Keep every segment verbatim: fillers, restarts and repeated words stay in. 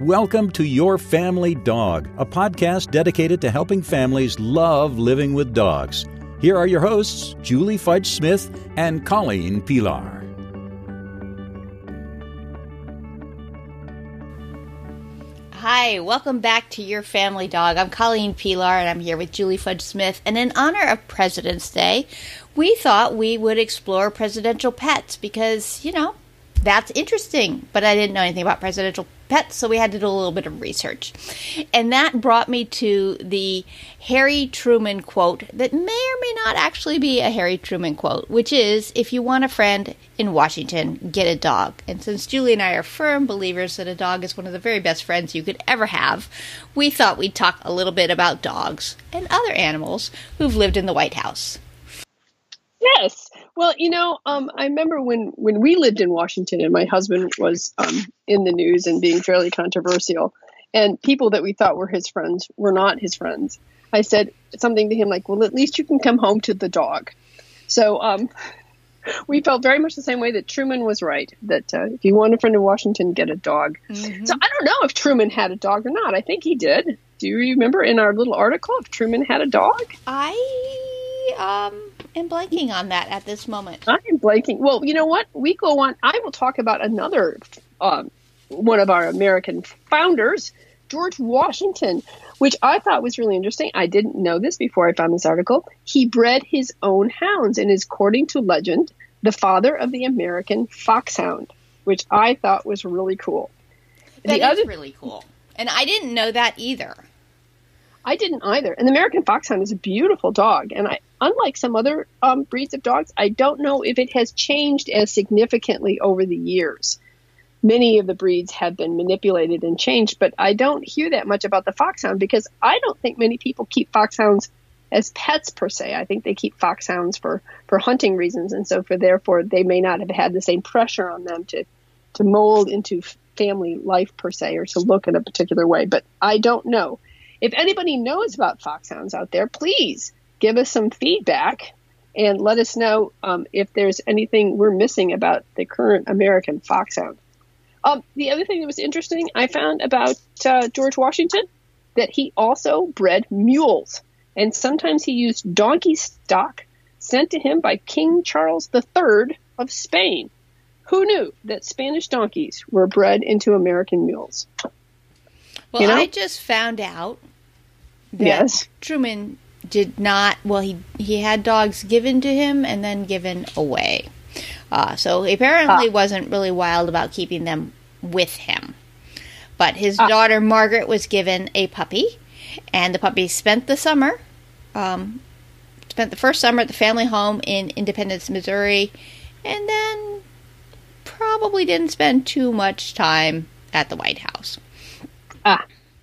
Welcome to Your Family Dog, a podcast dedicated to helping families love living with dogs. Here are your hosts, Julie Fudge Smith and Colleen Pilar. Hi, welcome back to Your Family Dog. I'm Colleen Pilar, and I'm here with Julie Fudge Smith. And in honor of President's Day, we thought we would explore presidential pets because, you know, that's interesting. But I didn't know anything about presidential pets, so we had to do a little bit of research. And that brought me to the Harry Truman quote that may or may not actually be a Harry Truman quote, which is, if you want a friend in Washington, get a dog. And since Julie and I are firm believers that a dog is one of the very best friends you could ever have, we thought we'd talk a little bit about dogs and other animals who've lived in the White House. Yes. Well, you know, um, I remember when, when we lived in Washington and my husband was um, in the news and being fairly controversial, and people that we thought were his friends were not his friends. I said something to him like, well, at least you can come home to the dog. So um, we felt very much the same way that Truman was right, that uh, if you want a friend in Washington, get a dog. Mm-hmm. So I don't know if Truman had a dog or not. I think he did. Do you remember in our little article if Truman had a dog? I um, am blanking on that at this moment. I am blanking. Well, you know what? We go on. I will talk about another um, one of our American founders, George Washington, which I thought was really interesting. I didn't know this before I found this article. He bred his own hounds and is, according to legend, the father of the American foxhound, which I thought was really cool. That the is other, really cool. And I didn't know that either. I didn't either. And the American foxhound is a beautiful dog. And I, unlike some other um, breeds of dogs, I don't know if it has changed as significantly over the years. Many of the breeds have been manipulated and changed, but I don't hear that much about the foxhound because I don't think many people keep foxhounds as pets per se. I think they keep foxhounds for, for hunting reasons, and so for therefore they may not have had the same pressure on them to, to mold into family life per se or to look in a particular way. But I don't know. If anybody knows about foxhounds out there, please give us some feedback and let us know um, if there's anything we're missing about the current American foxhound. Um, the other thing that was interesting I found about uh, George Washington, that he also bred mules. And sometimes he used donkey stock sent to him by King Charles the Third of Spain. Who knew that Spanish donkeys were bred into American mules? Well, you know? I just found out that yes. Truman did not, well, he, he had dogs given to him and then given away. Uh, so he apparently ah. wasn't really wild about keeping them with him. But his ah. daughter, Margaret, was given a puppy, and the puppy spent the summer, um, spent the first summer at the family home in Independence, Missouri, and then probably didn't spend too much time at the White House. Ah.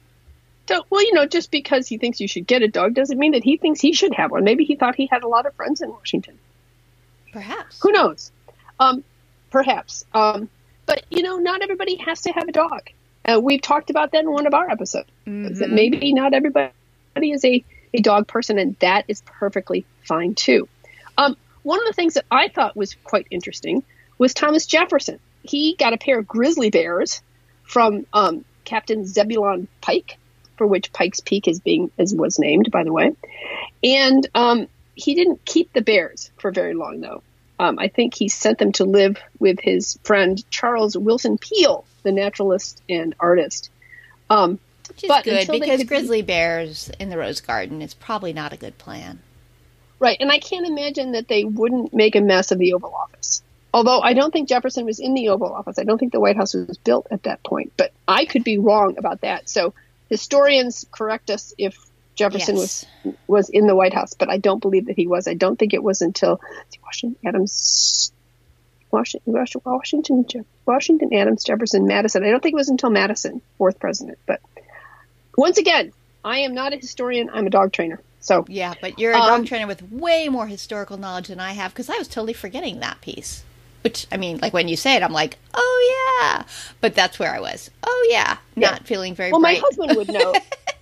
So, well, you know, just because he thinks you should get a dog doesn't mean that he thinks he should have one. Maybe he thought he had a lot of friends in Washington. Perhaps. Who knows? Um, perhaps. Um, but, you know, not everybody has to have a dog. Uh, we've talked about that in one of our episodes. Mm-hmm. That maybe not everybody is a, a dog person, and that is perfectly fine, too. Um, one of the things that I thought was quite interesting was Thomas Jefferson. He got a pair of grizzly bears from um, Captain Zebulon Pike, for which Pike's Peak is being is was named, by the way. And um, he didn't keep the bears for very long, though. Um, I think he sent them to live with his friend Charles Willson Peale, the naturalist and artist. Um, Which is but good, because grizzly bears in the Rose Garden is probably not a good plan. Right, and I can't imagine that they wouldn't make a mess of the Oval Office. Although I don't think Jefferson was in the Oval Office. I don't think the White House was built at that point. But I could be wrong about that. So historians correct us if Jefferson yes. was was in the White House, but I don't believe that he was. I don't think it was until Washington, Adams, Washington, Washington, Washington, Adams, Jefferson, Madison. I don't think it was until Madison, fourth president. But once again, I am not a historian. I'm a dog trainer. So yeah, but you're a dog um, trainer with way more historical knowledge than I have, because I was totally forgetting that piece. Which, I mean, like when you say it, I'm like, oh yeah. But that's where I was. Oh yeah. Not yeah. feeling very well, bright. My husband would know.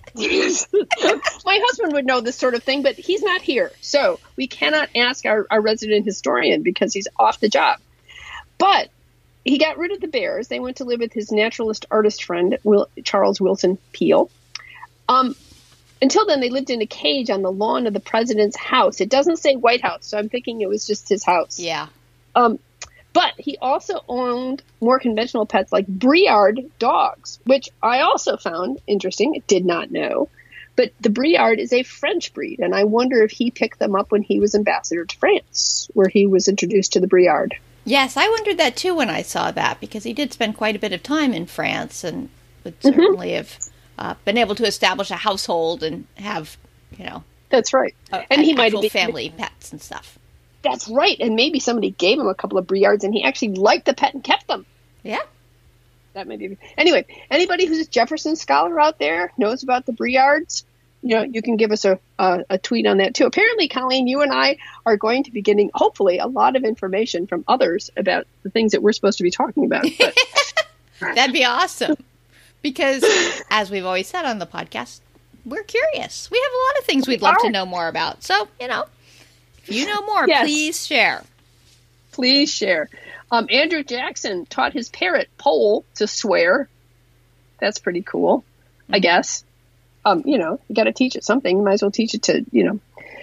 My husband would know this sort of thing, but he's not here. So we cannot ask our, our resident historian because he's off the job. But he got rid of the bears. They went to live with his naturalist artist friend, Will, Charles Willson Peale. Um, until then, they lived in a cage on the lawn of the president's house. It doesn't say White House, so I'm thinking it was just his house. Yeah. Um, but he also owned more conventional pets like Briard dogs, which I also found interesting. Did not know. But the Briard is a French breed, and I wonder if he picked them up when he was ambassador to France, where he was introduced to the Briard. Yes, I wondered that too when I saw that, because he did spend quite a bit of time in France and would certainly mm-hmm. have uh, been able to establish a household and have, you know. That's right. A, and he might have have family pets and stuff. That's right. And maybe somebody gave him a couple of Briards and he actually liked the pet and kept them. Yeah. That may be. Anyway, anybody who's a Jefferson scholar out there knows about the Briards, you know, you can give us a, a, a tweet on that too. Apparently, Colleen, you and I are going to be getting, hopefully, a lot of information from others about the things that we're supposed to be talking about. But. That'd be awesome. Because, as we've always said on the podcast, we're curious. We have a lot of things we'd love to know more about. So, you know, if you know more, yes. please share. Please share. Um, Andrew Jackson taught his parrot, Pole, to swear. That's pretty cool, mm-hmm. I guess. Um, you know, you got to teach it something. You might as well teach it to, you know,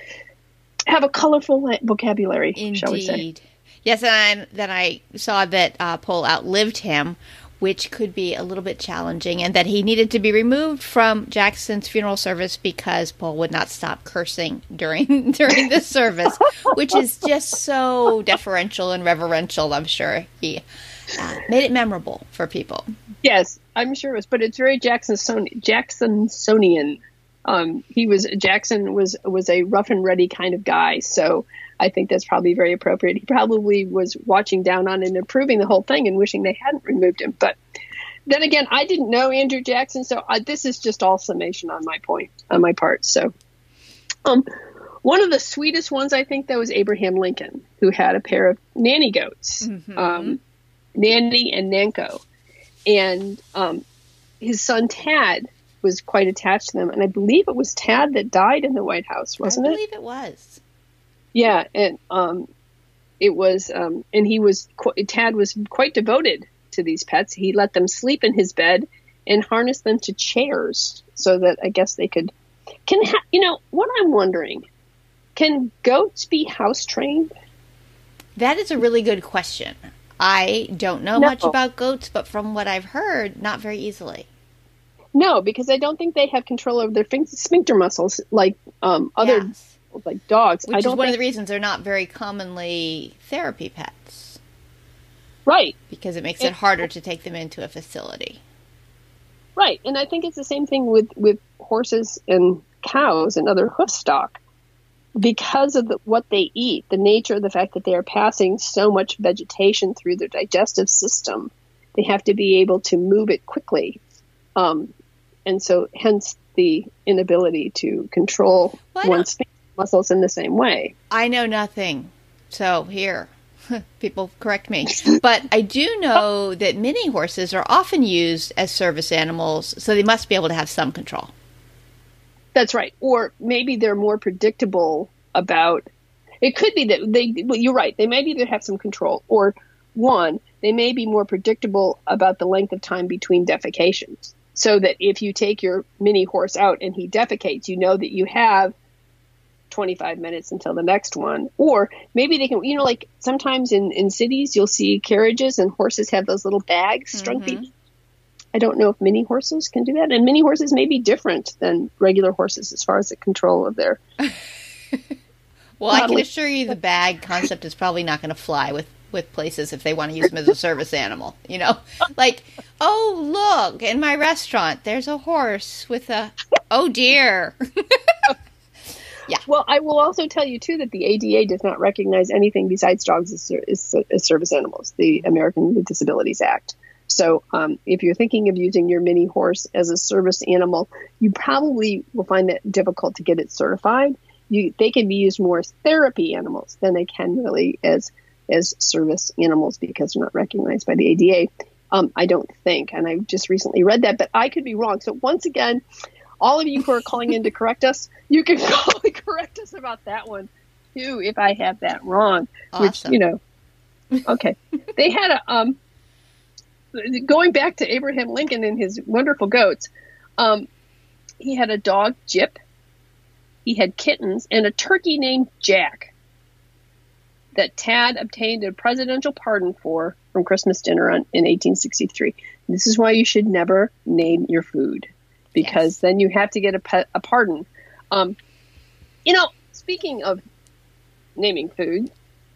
have a colorful vocabulary, Indeed. Shall we say. Yes, and I, then I saw that uh, Pole outlived him, which could be a little bit challenging, and that he needed to be removed from Jackson's funeral service because Pole would not stop cursing during during the service, which is just so deferential and reverential. I'm sure he uh, made it memorable for people. Yes, I'm sure it was, but it's very Jackson Jacksonian. Um, he was Jackson was was a rough and ready kind of guy, so I think that's probably very appropriate. He probably was watching down on and approving the whole thing and wishing they hadn't removed him. But then again, I didn't know Andrew Jackson, so I, this is just all summation on my point, on my part. So, um, one of the sweetest ones I think though was Abraham Lincoln, who had a pair of nanny goats, mm-hmm. um, Nanny and Nanko, and um, his son Tad was quite attached to them, and I believe it was Tad that died in the White House, wasn't it? I believe it, it was. Yeah, and um, it was, um, and he was, Tad was quite devoted to these pets. He let them sleep in his bed and harnessed them to chairs so that I guess they could, can, ha- you know, what I'm wondering, can goats be house trained? That is a really good question. I don't know no. much about goats, but from what I've heard, not very easily. No, because I don't think they have control over their sphincter muscles like um, other yes. like dogs. Which I don't is one think... of the reasons they're not very commonly therapy pets. Right. Because it makes it, it harder to take them into a facility. Right. And I think it's the same thing with, with horses and cows and other hoof stock. Because of the, what they eat, the nature of the fact that they are passing so much vegetation through their digestive system, they have to be able to move it quickly. Um, and so hence the inability to control well, one's muscles in the same way. I know nothing. So here, people correct me. But I do know that mini horses are often used as service animals, so they must be able to have some control. That's right. Or maybe they're more predictable about, it could be that they, well, you're right, they may either have some control, or one, they may be more predictable about the length of time between defecations. So that if you take your mini horse out and he defecates, you know that you have twenty-five minutes until the next one. Or maybe they can, you know, like sometimes in, in cities, you'll see carriages and horses have those little bags strung mm-hmm. feet. I don't know if mini horses can do that. And mini horses may be different than regular horses as far as the control of their... Well, I can assure you the bag concept is probably not going to fly with, with places if they want to use them as a service animal. You know, like, oh, look, in my restaurant, there's a horse with a, oh, dear. Yeah. Well, I will also tell you, too, that the A D A does not recognize anything besides dogs as, as, as service animals, the American with Disabilities Act. So um, if you're thinking of using your mini horse as a service animal, you probably will find it difficult to get it certified. You, they can be used more as therapy animals than they can really as as service animals because they're not recognized by the A D A. Um, I don't think, and I just recently read that, but I could be wrong. So once again, all of you who are calling in to correct us, you can call and correct us about that one too if I have that wrong. Awesome. Which, you know, okay. They had a um. going back to Abraham Lincoln and his wonderful goats, um, he had a dog, Jip. He had kittens and a turkey named Jack that Tad obtained a presidential pardon for from Christmas dinner on, in eighteen sixty-three. This is why you should never name your food, because yes. then you have to get a, pe- a pardon. Um, you know, speaking of naming food,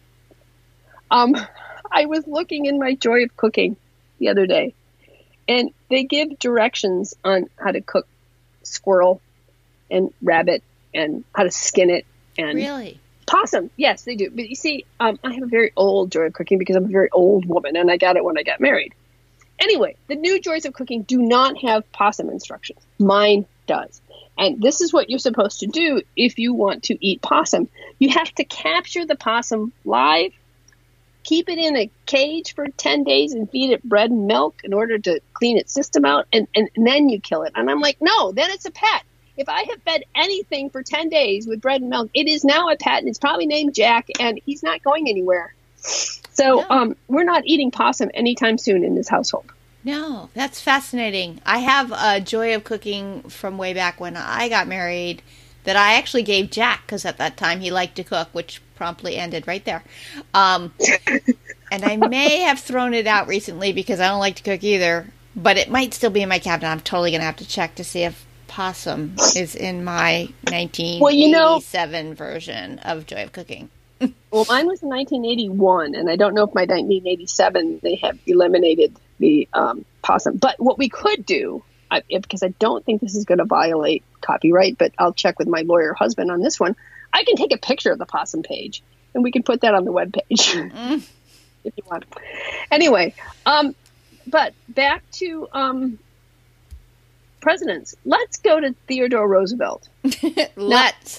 um, I was looking in my Joy of Cooking the other day, and they give directions on how to cook squirrel and rabbit and how to skin it and really possum. Yes, they do. But you see, um, I have a very old Joy of Cooking because I'm a very old woman, and I got it when I got married. Anyway, the new Joys of Cooking do not have possum instructions. Mine does. And this is what you're supposed to do if you want to eat possum. You have to capture the possum live, keep it in a cage for ten days and feed it bread and milk in order to clean its system out, and, and, and then you kill it. And I'm like, no, then it's a pet. If I have fed anything for ten days with bread and milk, it is now a pet, and it's probably named Jack, and he's not going anywhere. So no. um, we're not eating possum anytime soon in this household. No, that's fascinating. I have a Joy of Cooking from way back when I got married that I actually gave Jack, because at that time he liked to cook, which promptly ended right there. Um, and I may have thrown it out recently because I don't like to cook either, but it might still be in my cabinet. I'm totally going to have to check to see if possum is in my nineteen eighty-seven well, you know, version of Joy of Cooking. Well, mine was in nineteen eighty-one, and I don't know if my nineteen eighty-seven, they have eliminated the um, possum. But what we could do, I, because I don't think this is going to violate copyright, but I'll check with my lawyer husband on this one, I can take a picture of the possum page, and we can put that on the webpage mm. if you want. Anyway, um, but back to um, presidents. Let's go to Theodore Roosevelt. Let's.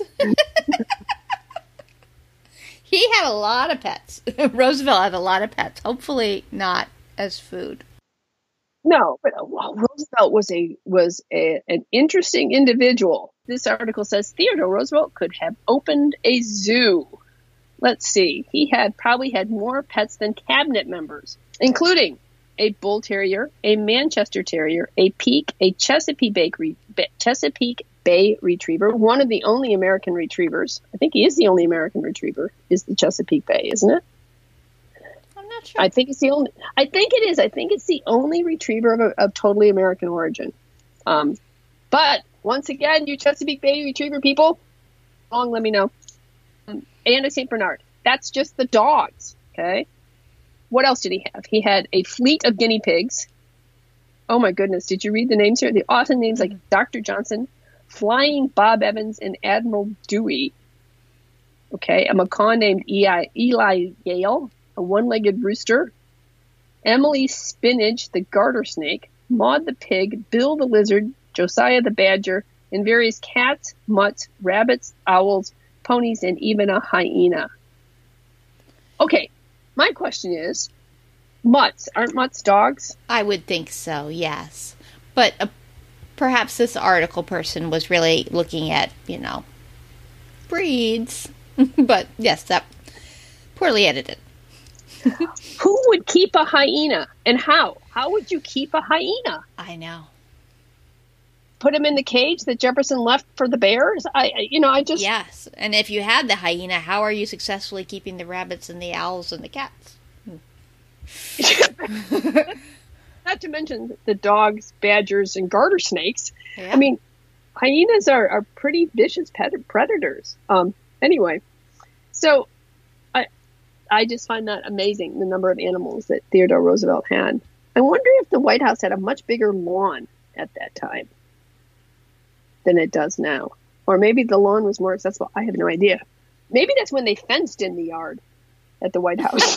He had a lot of pets. Roosevelt had a lot of pets. Hopefully not as food. No, but well, Roosevelt was a was a, an interesting individual. This article says Theodore Roosevelt could have opened a zoo. Let's see. He had probably had more pets than cabinet members, including a bull terrier, a Manchester terrier, a Peak, a Chesapeake Bay, Chesapeake Bay retriever, one of the only American retrievers. I think he is the only American retriever, is the Chesapeake Bay, isn't it? I'm not sure. I think it's the only, I think it is. I think it's the only retriever of, a, of totally American origin. Um, but once again, you Chesapeake Bay retriever people, long, let me know. Um, and a Saint Bernard. That's just the dogs. Okay. What else did he have? He had a fleet of guinea pigs. Oh my goodness. Did you read the names here? The awesome names mm-hmm. like Doctor Johnson, Flying Bob Evans, and Admiral Dewey. Okay. A macaw named Eli, Eli Yale, a one-legged rooster, Emily Spinach, the garter snake, Maud the pig, Bill the lizard, Josiah the badger, and various cats, mutts, rabbits, owls, ponies, and even a hyena. Okay. My question is, mutts, aren't mutts dogs? I would think so, yes. But uh, perhaps this article person was really looking at, you know, breeds. But yes, that poorly edited. Who would keep a hyena, and how? How would you keep a hyena? I know. Put him in the cage that Jefferson left for the bears? I, I you know, I just... Yes, and if you had the hyena, how are you successfully keeping the rabbits and the owls and the cats? Not to mention the dogs, badgers, and garter snakes. Yeah. I mean, hyenas are, are pretty vicious pet- predators. Um. Anyway, so I, I just find that amazing, the number of animals that Theodore Roosevelt had. I wonder if the White House had a much bigger lawn at that time than it does now. Or maybe the lawn was more accessible. I have no idea. Maybe that's when they fenced in the yard at the White House.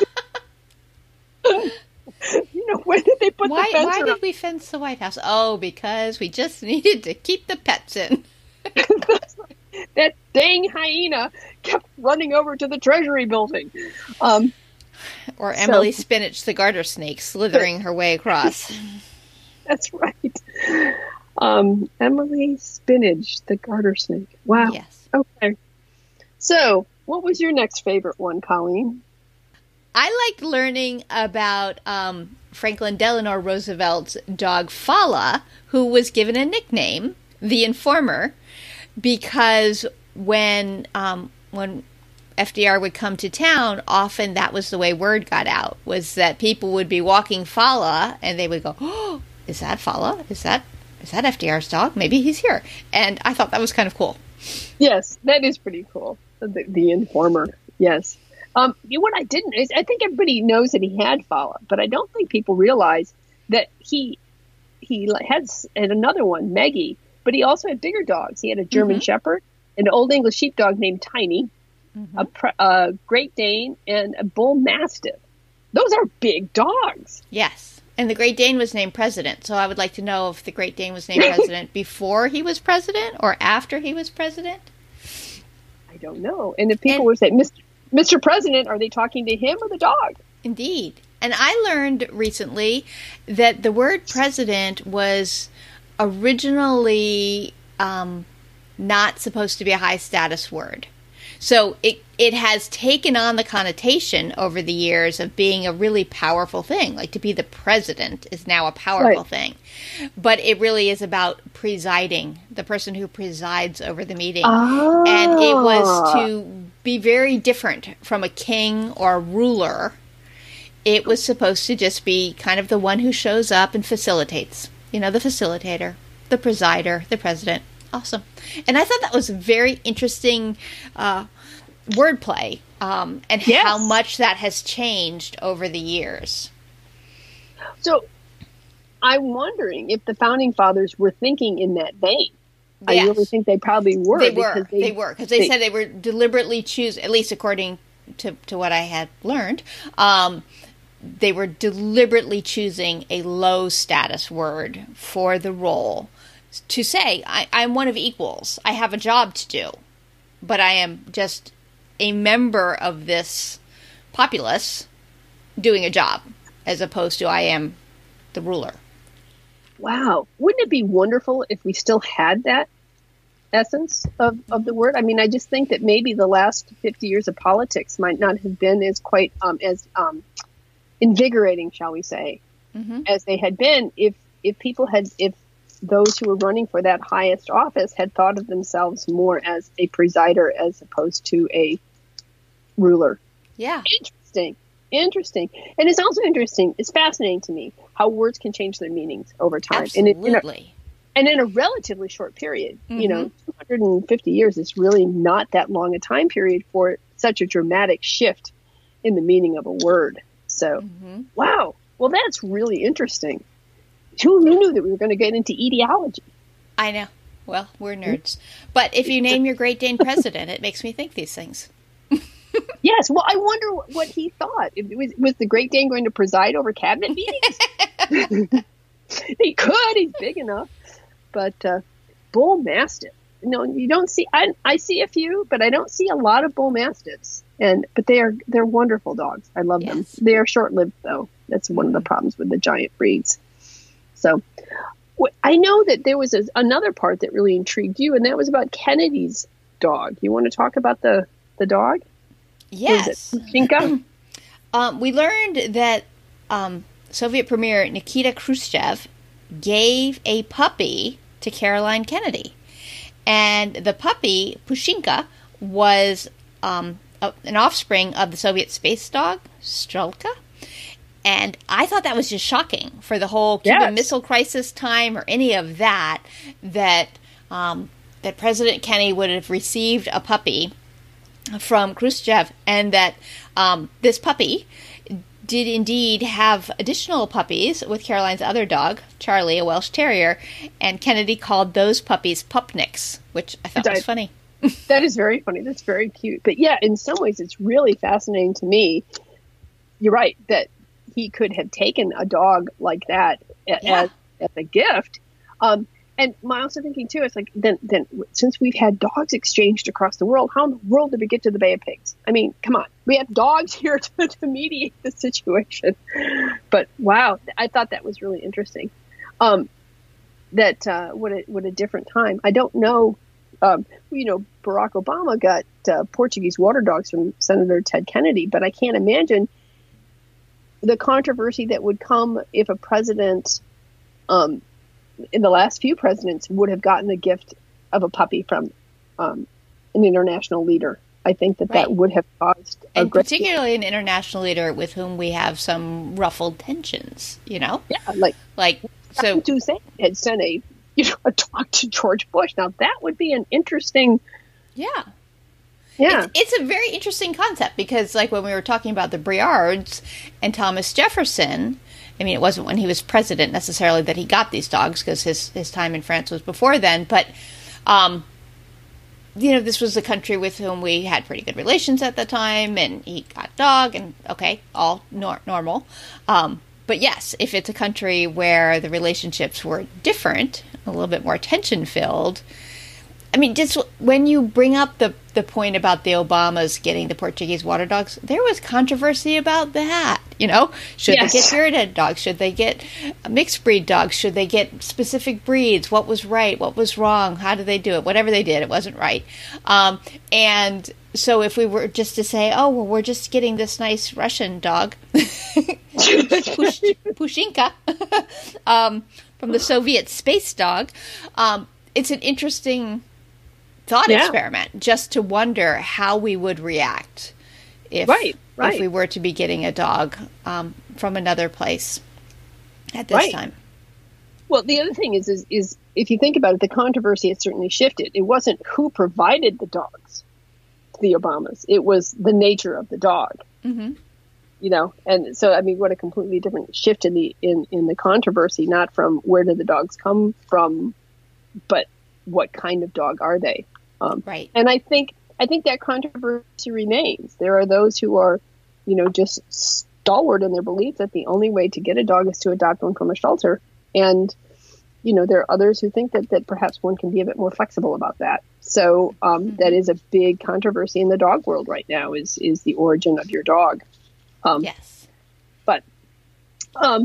You know, when did they put why, the fence Why around? did we fence the White House? Oh, because we just needed to keep the pets in. That dang hyena kept running over to the Treasury building. Um, or Emily so, Spinach, the garter snake, slithering her way across. That's right. Um, Emily Spinach, the garter snake. Wow. Yes. Okay. So, what was your next favorite one, Colleen? I liked learning about um, Franklin Delano Roosevelt's dog Fala, who was given a nickname, the Informer, because when um, when F D R would come to town, often that was the way word got out, was that people would be walking Fala, and they would go, "Oh, is that Fala? Is that is that F D R's dog? Maybe he's here." And I thought that was kind of cool. Yes, that is pretty cool. The, the Informer, yes. Um, you know, what I didn't is I think everybody knows that he had Fala, but I don't think people realize that he he had, had another one, Maggie, but he also had bigger dogs. He had a German mm-hmm. Shepherd, an Old English Sheepdog named Tiny, mm-hmm. a, pre- a Great Dane, and a Bull Mastiff. Those are big dogs. Yes. And the Great Dane was named president. So I would like to know if the Great Dane was named president before he was president or after he was president. I don't know. And if people and, would say, Mister Mister President, are they talking to him or the dog? Indeed. And I learned recently that the word president was originally um, not supposed to be a high status word. So it it has taken on the connotation over the years of being a really powerful thing. Like to be the president is now a powerful right. thing. But it really is about presiding, the person who presides over the meeting. Oh. And it was to be very different from a king or a ruler. It was supposed to just be kind of the one who shows up and facilitates. You know, the facilitator, the presider, the president. Awesome. And I thought that was very interesting uh, wordplay um, and yes. how much that has changed over the years. So I'm wondering if the Founding Fathers were thinking in that vein. Yes. I really think they probably were. They were. They, they were. Because they, they said they were deliberately choose, at least according to, to what I had learned, um, they were deliberately choosing a low status word for the role to say, I, I'm one of equals. I have a job to do, but I am just a member of this populace doing a job, as opposed to I am the ruler. Wow. Wouldn't it be wonderful if we still had that essence of, of the word? I mean, I just think that maybe the last fifty years of politics might not have been as quite um, as um, invigorating, shall we say, mm-hmm. as they had been if if people had, if those who were running for that highest office had thought of themselves more as a presider as opposed to a ruler. Yeah. Interesting. Interesting. And it's also interesting, it's fascinating to me how words can change their meanings over time. Absolutely. And, it, in a, and in a relatively short period, mm-hmm. you know, two hundred fifty years is really not that long a time period for such a dramatic shift in the meaning of a word. So, mm-hmm. wow. Well, that's really interesting. Who knew that we were going to get into etiology? I know. Well, we're nerds. But if you name your Great Dane president, it makes me think these things. Yes. Well, I wonder what he thought. Was, was the Great Dane going to preside over cabinet meetings? He could. He's big enough. But uh, Bull Mastiff. No, you don't see. I, I see a few, but I don't see a lot of Bull Mastiffs. And but they are they're wonderful dogs. I love yes. them. They are short lived, though. That's one of the problems with the giant breeds. So I know that there was a, another part that really intrigued you, and that was about Kennedy's dog. You want to talk about the, the dog? Yes. Pushinka? um, we learned that um, Soviet Premier Nikita Khrushchev gave a puppy to Caroline Kennedy. And the puppy, Pushinka, was um, a, an offspring of the Soviet space dog, Strelka. And I thought that was just shocking for the whole Cuban yes. Missile Crisis time or any of that, that um, that President Kennedy would have received a puppy from Khrushchev, and that um, this puppy did indeed have additional puppies with Caroline's other dog, Charlie, a Welsh Terrier, and Kennedy called those puppies pupniks, which I thought that, was funny. That is very funny. That's very cute. But yeah, in some ways it's really fascinating to me. You're right, that he could have taken a dog like that as, yeah. as a gift. Um, and my also thinking too, it's like, then, then since we've had dogs exchanged across the world, how in the world did we get to the Bay of Pigs? I mean, come on, we have dogs here to, to mediate the situation. But wow, I thought that was really interesting. Um, that, uh, what a, what a different time. I don't know. Um, you know, Barack Obama got uh, Portuguese water dogs from Senator Ted Kennedy, but I can't imagine the controversy that would come if a president, um, in the last few presidents, would have gotten the gift of a puppy from um, an international leader. I think that Right. that would have caused a And great particularly an international leader with whom we have some ruffled tensions, you know? yeah, like Like, so, Saddam Hussein had sent a you know a talk to George Bush. Now that would be an interesting yeah. yeah It's, it's a very interesting concept because, like, when we were talking about the Briards and Thomas Jefferson, I mean, it wasn't when he was president necessarily that he got these dogs because his, his time in France was before then, but, um, you know, this was a country with whom we had pretty good relations at the time, and he got a dog, and okay, all nor- normal. Um, but yes, if it's a country where the relationships were different, a little bit more tension-filled, I mean, just when you bring up the, the point about the Obamas getting the Portuguese water dogs, there was controversy about that. You know, should Yes. they get spirited dogs? Should they get mixed breed dogs? Should they get specific breeds? What was right? What was wrong? How did they do it? Whatever they did, it wasn't right. Um, and so if we were just to say, oh, well, we're just getting this nice Russian dog, Push, Pushinka, um, from the Soviet space dog, um, it's an interesting thought Yeah. experiment just to wonder how we would react if, Right, right. if we were to be getting a dog um, from another place at this Right. time. Well, the other thing is, is, is if you think about it, the controversy has certainly shifted. It wasn't who provided the dogs to the Obamas. It was the nature of the dog, Mm-hmm. you know? And so, I mean, what a completely different shift in the, in, in the controversy, not from where did the dogs come from, but what kind of dog are they? Um, Right. and I think, I think that controversy remains. There are those who are, you know, just stalwart in their belief that the only way to get a dog is to adopt one from a shelter. And, you know, there are others who think that, that perhaps one can be a bit more flexible about that. So um, Mm-hmm. that is a big controversy in the dog world right now is, is the origin of your dog. Um, Yes. But um,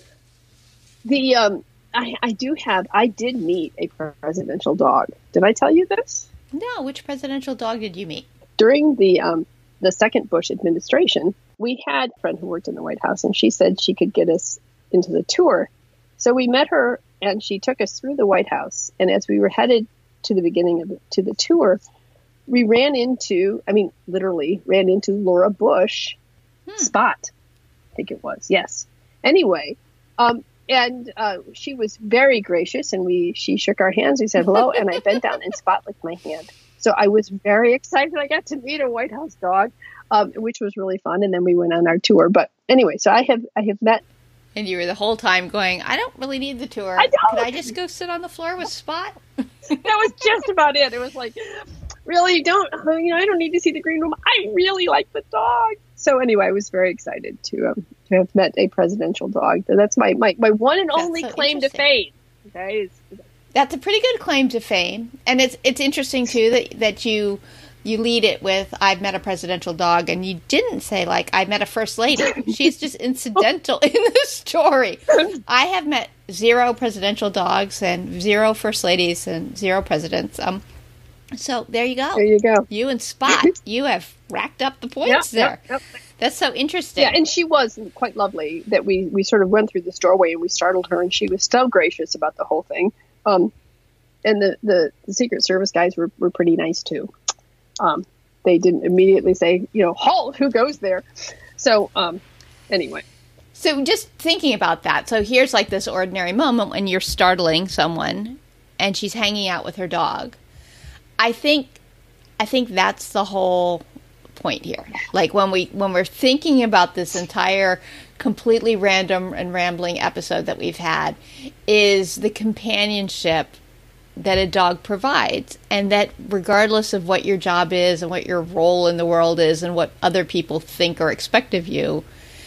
the um, I, I do have, I did meet a presidential dog. Did I tell you this? No, which presidential dog did you meet? During the um, the second Bush administration, we had a friend who worked in the White House, and she said she could get us into the tour. So we met her, and she took us through the White House. And as we were headed to the beginning of the, to the tour, we ran into, I mean, literally ran into Laura Bush Hmm. Spot, I think it was. Yes. Anyway, um, and uh, she was very gracious, and we she shook our hands. We said hello, and I bent down and Spot licked my hand. So I was very excited. I got to meet a White House dog, um, which was really fun. And then we went on our tour. But anyway, so I have I have met. And you were the whole time going, I don't really need the tour. I don't. Could I just go sit on the floor with Spot? That was just about it. It was like, really, don't you know? I don't need to see the green room. I really like the dog. So anyway, I was very excited to um, to have met a presidential dog. That's my my, my one and That's only so claim to interesting. fame. Okay. Is- That's a pretty good claim to fame, and it's it's interesting too that that you you lead it with I've met a presidential dog, and you didn't say like I met a first lady. She's just incidental in the story. I have met zero presidential dogs and zero first ladies and zero presidents. Um, so there you go. There you go. You and Spot, you have racked up the points Yep, there. yep, yep. That's so interesting. Yeah, and she was quite lovely. That we we sort of went through this doorway and we startled her, and she was so gracious about the whole thing. Um, and the, the, the Secret Service guys were, were pretty nice too. Um, they didn't immediately say, you know, halt, who goes there? So um, anyway. So just thinking about that. So here's like this ordinary moment when you're startling someone and she's hanging out with her dog. I think I think that's the whole point here. Like when we when we're thinking about this entire completely random and rambling episode that we've had is the companionship that a dog provides, and that regardless of what your job is and what your role in the world is and what other people think or expect of you,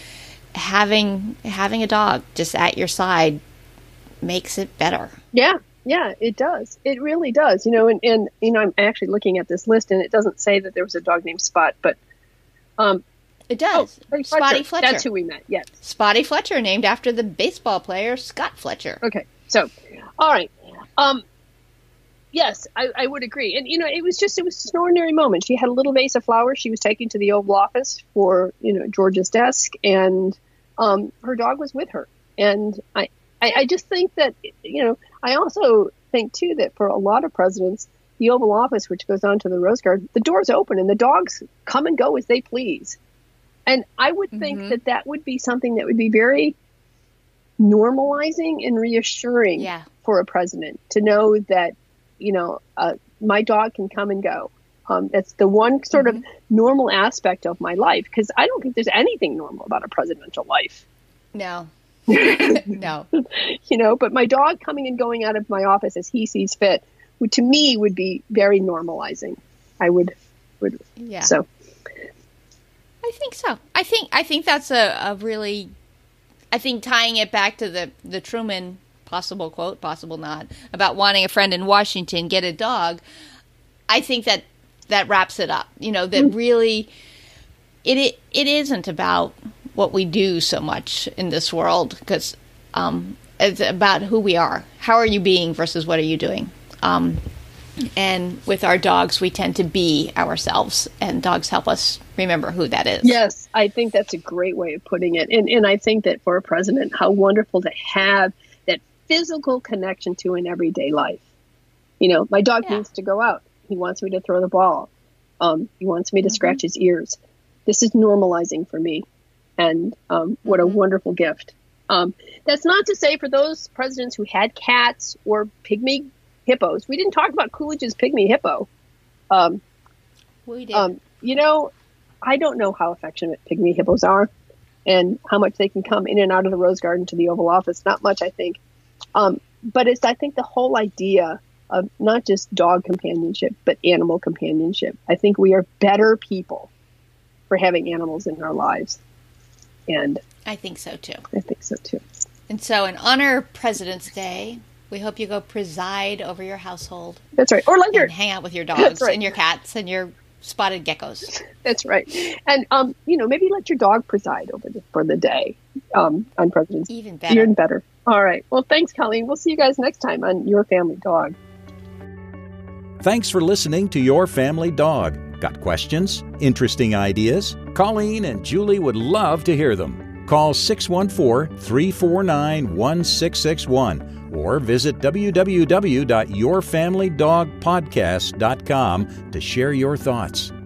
having having a dog just at your side makes it better. Yeah, yeah, it does. It really does. You know, and, and you know, I'm actually looking at this list, and it doesn't say that there was a dog named Spot, but um, It does. oh, Spotty Fletcher. That's who we met. Yes. Spotty Fletcher, named after the baseball player Scott Fletcher. Okay. So, all right. Um, yes, I, I would agree. And, you know, it was just, it was just an ordinary moment. She had a little vase of flowers she was taking to the Oval Office for, you know, George's desk. And um, her dog was with her. And I, I, I just think that, you know, I also think, too, that for a lot of presidents, the Oval Office, which goes on to the Rose Garden, the door's open and the dogs come and go as they please. And I would think mm-hmm. that that would be something that would be very normalizing and reassuring yeah. for a president to know that, you know, uh, my dog can come and go. Um, that's the one sort mm-hmm. of normal aspect of my life, because I don't think there's anything normal about a presidential life. No. No. You know, but my dog coming and going out of my office as he sees fit, would, to me, would be very normalizing. I would, would yeah. So. I think so. I think I think that's a, a really, I think tying it back to the, the Truman possible quote, possible not, about wanting a friend in Washington, get a dog, I think that that wraps it up. You know, that mm. really, it, it it isn't about what we do so much in this world, because um, it's about who we are. How are you being versus what are you doing? Um, and with our dogs, we tend to be ourselves, and dogs help us remember who that is. Yes, I think that's a great way of putting it. And and I think that for a president, how wonderful to have that physical connection to an everyday life. You know, my dog yeah. needs to go out. He wants me to throw the ball. Um, he wants me to mm-hmm. scratch his ears. This is normalizing for me. And um, what mm-hmm. a wonderful gift. Um, that's not to say for those presidents who had cats or pygmy hippos. We didn't talk about Coolidge's pygmy hippo. Um, we did. Um, you know, I don't know how affectionate pygmy hippos are and how much they can come in and out of the Rose Garden to the Oval Office. Not much, I think. Um, but it's, I think, the whole idea of not just dog companionship, but animal companionship. I think we are better people for having animals in our lives. And I think so, too. I think so, too. And so in honor of President's Day, we hope you go preside over your household. That's right. Or let your hang out with your dogs right. and your cats and your spotted geckos. That's right. And, um, you know, maybe let your dog preside over the, for the day um, on President's Day. Even better. Even better. All right. Well, thanks, Colleen. We'll see you guys next time on Your Family Dog. Thanks for listening to Your Family Dog. Got questions? Interesting ideas? Colleen and Julie would love to hear them. Call six one four, three four nine, one six six one or visit w w w dot your family dog podcast dot com to share your thoughts.